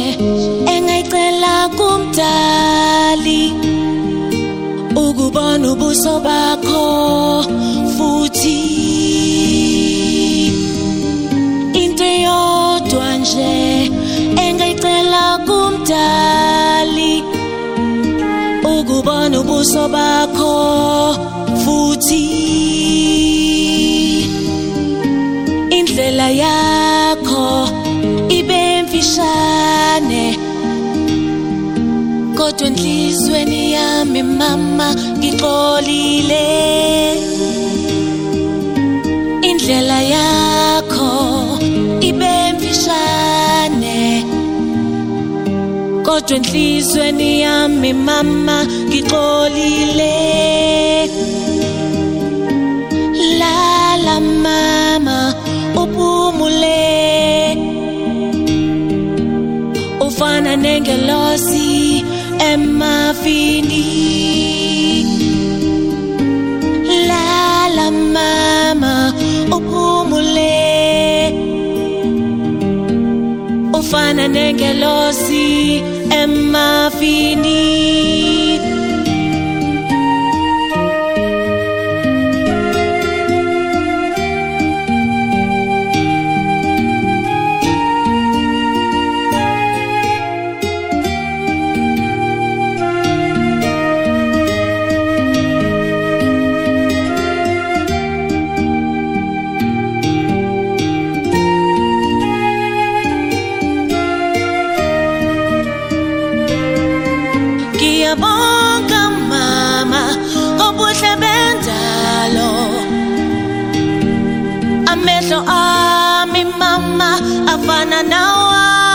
engayicela kumdali ukubona ubuso bakho futhi into yodwa nje engayicela kumdali ukubona ubuso bakho futhi indlela yakho ibe mfishane kodwa enhlizweni yami mama ngixolile indlela yakho ibe mfishane kodwa enhlizweni yami mama ngixolile lala mama uphumule ufana nengelosi emafini lala mama uphumule ufana nengelosi emafini Ngiyabonga mama obuhle bendalo amehlo ami mama afana nawe